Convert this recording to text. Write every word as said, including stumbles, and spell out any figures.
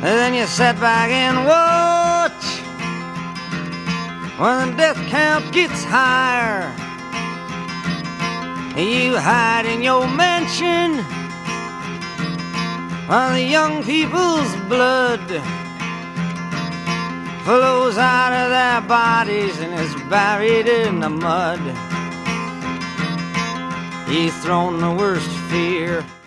Then you sit back and watch when the death count gets higher. You hide in your mansion while the young people's blood flows out of their bodies and is buried in the mud. He's thrown the worst fear